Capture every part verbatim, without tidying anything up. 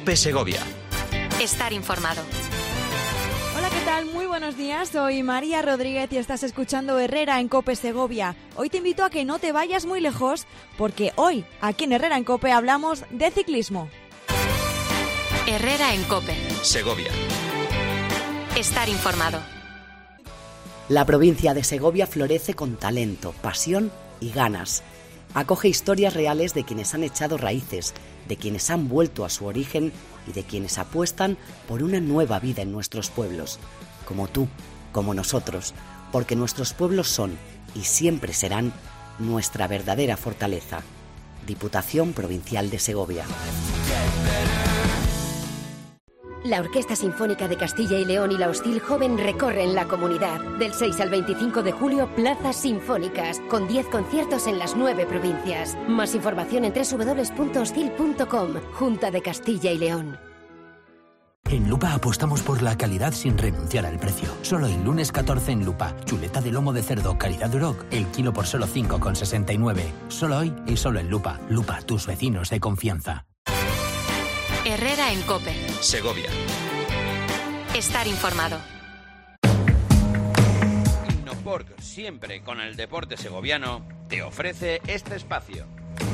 COPE Segovia. Estar informado. Hola, ¿qué tal? Muy buenos días, soy María Rodríguez y estás escuchando Herrera en COPE Segovia. Hoy te invito a que no te vayas muy lejos, porque hoy, aquí en Herrera en COPE, hablamos de ciclismo. Herrera en COPE Segovia. Estar informado. La provincia de Segovia florece con talento, pasión y ganas. Acoge historias reales de quienes han echado raíces, de quienes han vuelto a su origen y de quienes apuestan por una nueva vida en nuestros pueblos, como tú, como nosotros, porque nuestros pueblos son y siempre serán nuestra verdadera fortaleza. Diputación Provincial de Segovia. La Orquesta Sinfónica de Castilla y León y la Hostil Joven recorren la comunidad. Del seis al veinticinco de julio, plazas sinfónicas, con diez conciertos en las nueve provincias. Más información en doble u doble u doble u punto hostil punto com. Junta de Castilla y León. En Lupa apostamos por la calidad sin renunciar al precio. Solo el lunes catorce en Lupa. Chuleta de lomo de cerdo calidad Duroc, el kilo por solo cinco con sesenta y nueve. Solo hoy y solo en Lupa. Lupa, tus vecinos de confianza. Herrera en COPE Segovia. Estar informado. Innoporc, siempre con el deporte segoviano, te ofrece este espacio.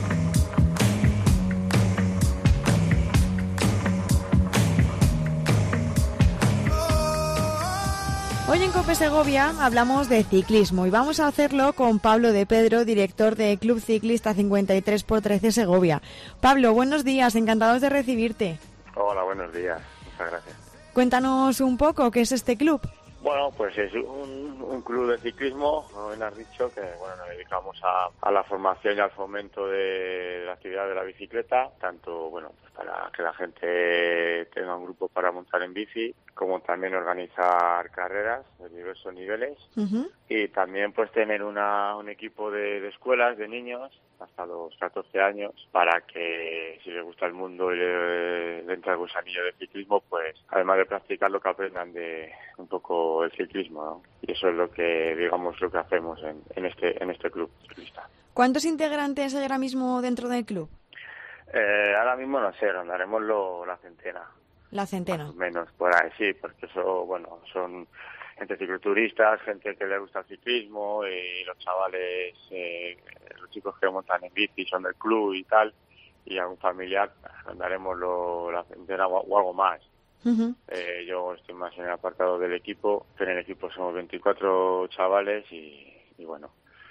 Hoy en COPE Segovia hablamos de ciclismo y vamos a hacerlo con Pablo de Pedro, director de Club Ciclista cincuenta y tres por trece Segovia. Pablo, buenos días, encantados de recibirte. Hola, buenos días, muchas gracias. Cuéntanos un poco, ¿qué es este club? Bueno, pues es un, un club de ciclismo, como bien has dicho, que bueno, nos dedicamos a, a la formación y al fomento de la actividad de la bicicleta, tanto bueno pues para que la gente tenga un grupo para montar en bici, como también organizar carreras de diversos niveles, uh-huh. y también pues tener una, un equipo de, de escuelas de niños hasta los catorce años, para que si les gusta el mundo y le, le entra el gusanillo del ciclismo, pues además de practicar, lo que aprendan de un poco el ciclismo, ¿no? Y eso es lo que, digamos, lo que hacemos en, en este en este club ciclista. ¿Cuántos integrantes hay ahora mismo dentro del club? Eh, ahora mismo no sé, rondaremos lo, la centena. La centena. Más o menos, por ahí, sí, porque eso, bueno, son gente cicloturistas, gente que le gusta el ciclismo, y los chavales, eh, los chicos que montan en bici son del club y tal, y algún familiar, rondaremos lo, la centena o, o algo más. Uh-huh. Eh, yo estoy más en el apartado del equipo, que en el equipo somos veinticuatro chavales y, y bueno,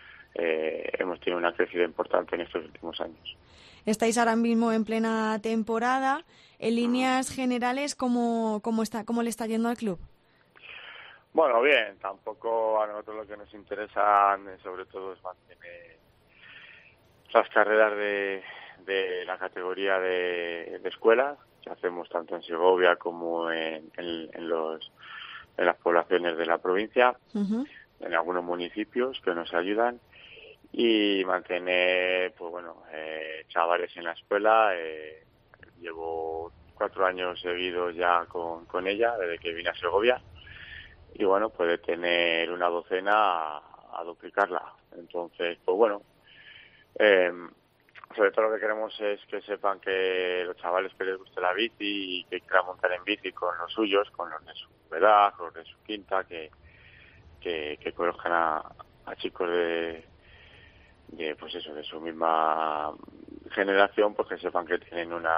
eh, hemos tenido una crecida importante en estos últimos años. Estáis ahora mismo en plena temporada. En líneas generales, ¿cómo, cómo, está, cómo le está yendo al club? Bueno, bien, tampoco a nosotros lo que nos interesa sobre todo es mantener las carreras de, de la categoría de, de escuelas, que hacemos tanto en Segovia como en, en, en, los, en las poblaciones de la provincia, uh-huh. en algunos municipios que nos ayudan, y mantener, pues bueno, eh, chavales en la escuela. Eh, llevo cuatro años seguidos ya con, con ella, desde que vine a Segovia, y bueno, puede tener una docena a, a duplicarla. Entonces, pues bueno, eh, sobre todo lo que queremos es que sepan que los chavales que les guste la bici y que quieran montar en bici con los suyos, con los de su edad, con los de su quinta, que que, que conozcan a, a chicos de, de, pues eso, de su misma generación, pues que sepan que tienen una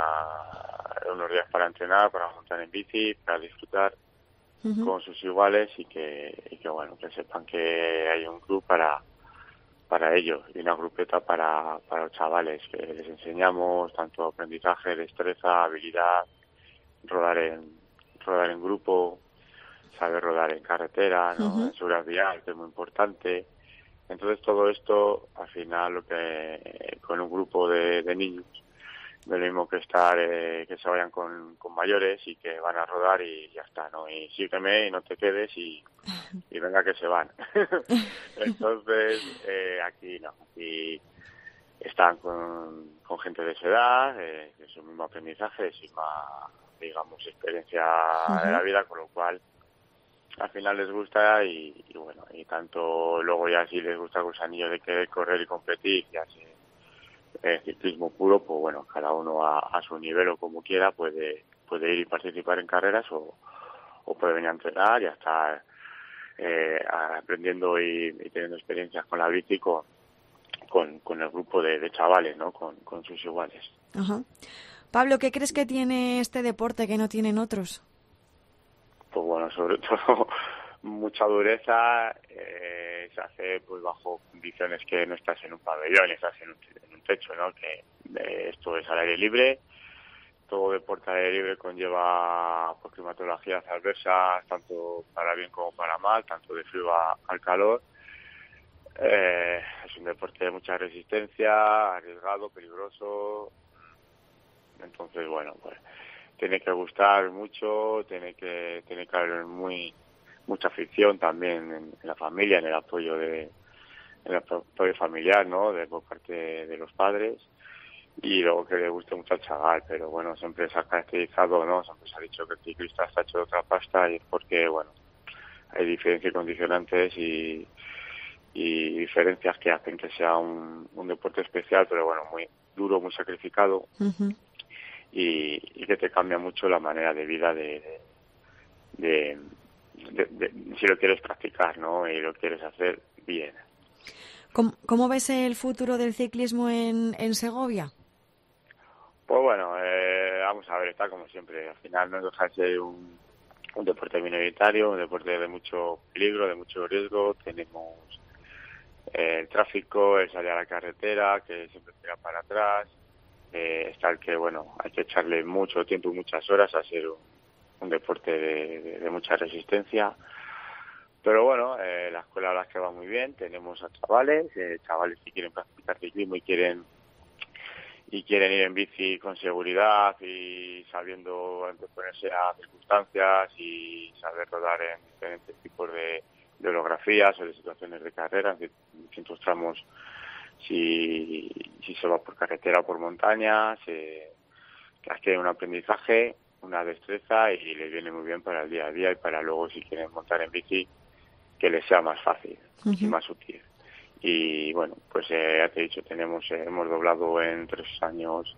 unos días para entrenar, para montar en bici, para disfrutar uh-huh. con sus iguales, y que, y que bueno, que sepan que hay un club para para ellos y una grupeta para, para los chavales, que les enseñamos tanto aprendizaje, destreza, habilidad, rodar en rodar en grupo, saber rodar en carretera, ¿no? Uh-huh. En seguridad vial, que es muy importante. Entonces todo esto, al final, lo que eh, con un grupo de, de niños, de lo mismo que estar, eh, que se vayan con, con mayores y que van a rodar y ya está, ¿no? Y sígueme y no te quedes y, y venga que se van. Entonces, eh, aquí no, aquí están con, con gente de su edad, eh, de su mismo aprendizaje, de su misma, digamos, experiencia uh-huh. de la vida, con lo cual al final les gusta y, y bueno, y tanto luego ya si les gusta el gusanillo de querer correr y competir, ya se eh, ciclismo puro, pues bueno, cada uno a, a su nivel o como quiera puede puede ir y participar en carreras o, o puede venir a entrenar y a estar eh, aprendiendo y, y teniendo experiencias con la bici con, con, con el grupo de, de chavales, ¿no? Con, con sus iguales. Ajá. Pablo, ¿qué crees que tiene este deporte que no tienen otros? Pues bueno, sobre todo mucha dureza, eh, se hace pues bajo condiciones que no estás en un pabellón, estás en un, en un techo, ¿no? Que eh, esto es al aire libre. Todo deporte al aire libre conlleva pues, climatologías adversas, tanto para bien como para mal, tanto de frío a, al calor. Eh, es un deporte de mucha resistencia, arriesgado, peligroso. Entonces, bueno, pues tiene que gustar mucho, tiene que tiene que haber muy mucha afición también en, en la familia, en el apoyo de en el apoyo familiar, ¿no? De por parte de, de los padres. Y luego que le guste mucho al chaval, pero bueno, siempre se ha caracterizado, ¿no? Siempre se ha dicho que el ciclista está hecho de otra pasta y es porque, bueno, hay diferencias y condicionantes y, y diferencias que hacen que sea un, un deporte especial, pero bueno, muy duro, muy sacrificado. Uh-huh. y, y que te cambia mucho la manera de vida de, de, de, de, de si lo quieres practicar, ¿no? Y lo quieres hacer bien. ¿Cómo, cómo ves el futuro del ciclismo en, en Segovia? Pues bueno, eh, vamos a ver, está como siempre. Al final no deja de ser un, un deporte minoritario, un deporte de mucho peligro, de mucho riesgo. Tenemos eh, el tráfico, el salir a la carretera, que siempre tira para atrás. Eh, está el que, bueno, hay que echarle mucho tiempo y muchas horas a ser un, un deporte de, de, de mucha resistencia. Pero bueno, eh, la escuela la que va muy bien. Tenemos a chavales, eh, chavales que quieren practicar ciclismo y quieren y quieren ir en bici con seguridad y sabiendo anteponerse a circunstancias y saber rodar en diferentes tipos de, de orografías o de situaciones de carrera, en distintos tramos, si, si se va por carretera o por montaña, se, que adquieren un aprendizaje, una destreza y les viene muy bien para el día a día y para luego, si quieren montar en bici, que les sea más fácil uh-huh. y más útil. Y bueno, pues eh, ya te he dicho, tenemos eh, hemos doblado en tres años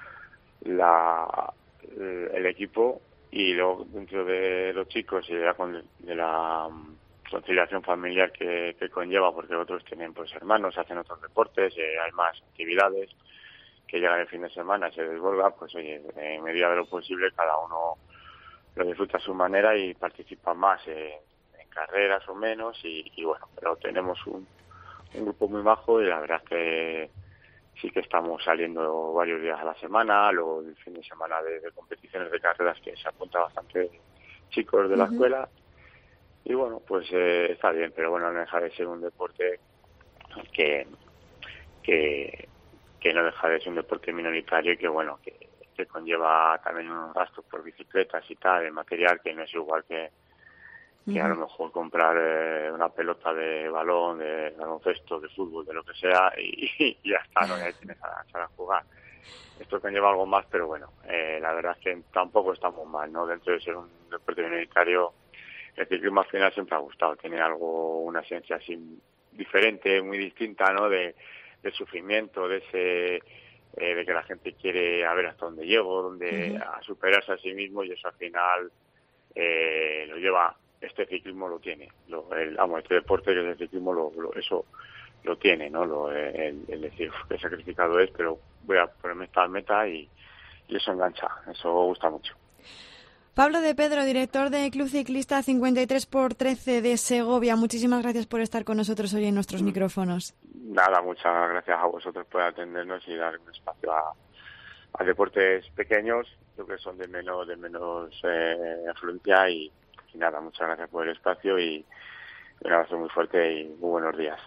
la el equipo y luego dentro de los chicos y de la, de la conciliación familiar que, que conlleva, porque otros tienen pues hermanos, hacen otros deportes, eh, hay más actividades que llegan el fin de semana y se desborda, pues oye, en medida de lo posible cada uno lo disfruta a su manera y participa más eh, en carreras o menos y, y bueno, pero tenemos un un grupo muy bajo y la verdad es que sí que estamos saliendo varios días a la semana, luego el fin de semana de, de competiciones de carreras que se apunta bastante chicos de la uh-huh. escuela y bueno, pues eh, está bien, pero bueno, no deja de ser un deporte que que, que no deja de ser un deporte minoritario y que bueno, que, que conlleva también unos gastos por bicicletas y tal, de material que no es igual que que a lo mejor comprar eh, una pelota de balón, de baloncesto, de fútbol, de lo que sea, y, y ya está, ¿no? Y ahí tienes a, a jugar. Esto conlleva algo más, pero bueno, eh, la verdad es que tampoco estamos mal, ¿no? Dentro de ser un deporte minoritario, el ciclismo al final siempre ha gustado, tiene algo, una esencia así diferente, muy distinta, ¿no? De, de sufrimiento, de ese, eh, de que la gente quiere a ver hasta dónde llego, dónde, uh-huh. a superarse a sí mismo, y eso al final eh, lo lleva. Este ciclismo lo tiene, lo, el, vamos, este deporte que es el ciclismo, lo, lo, eso lo tiene, ¿no? Lo, el, el decir qué sacrificado es, pero voy a ponerme esta meta y, y eso engancha, eso gusta mucho. Pablo de Pedro, director de Club Ciclista cincuenta y tres por trece de Segovia, muchísimas gracias por estar con nosotros hoy en nuestros mm. micrófonos. Nada, muchas gracias a vosotros por atendernos y dar un espacio a, a deportes pequeños, creo que son de menos, de menos eh, afluencia y Y nada, muchas gracias por el espacio y un abrazo muy fuerte y muy buenos días.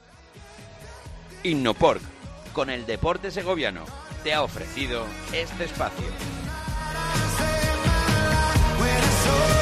Innoporc, con el deporte segoviano, te ha ofrecido este espacio.